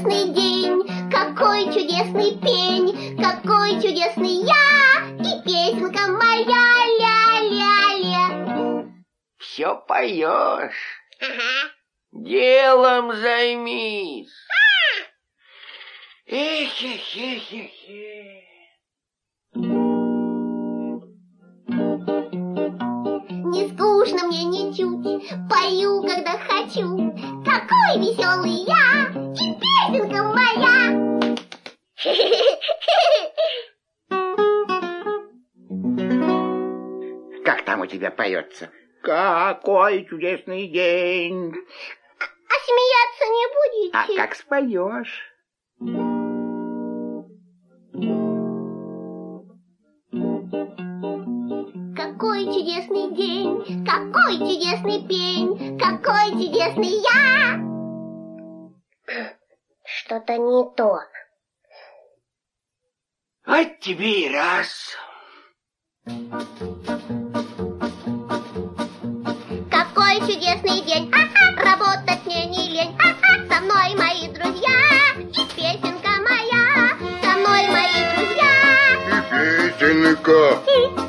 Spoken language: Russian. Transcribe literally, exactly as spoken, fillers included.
чудесный день, какой чудесный пень, какой чудесный я, и песенка моя, ля-ля-ля. Все поешь. Ага. Делом займись. Эх, эх, эх, эх, эх. Не скучно мне ничуть, пою, когда хочу. Какой веселый я, и песенка моя. Как там у тебя поется? Какой чудесный день. А смеяться не будете? А как споешь? Какой чудесный день, какой чудесный пень, какой чудесный я. Что-то не то. А тебе и раз. Какой чудесный день, а-а, работать мне не лень, а-а, со мной мои друзья, и песенка моя, со мной мои друзья. И песенка. И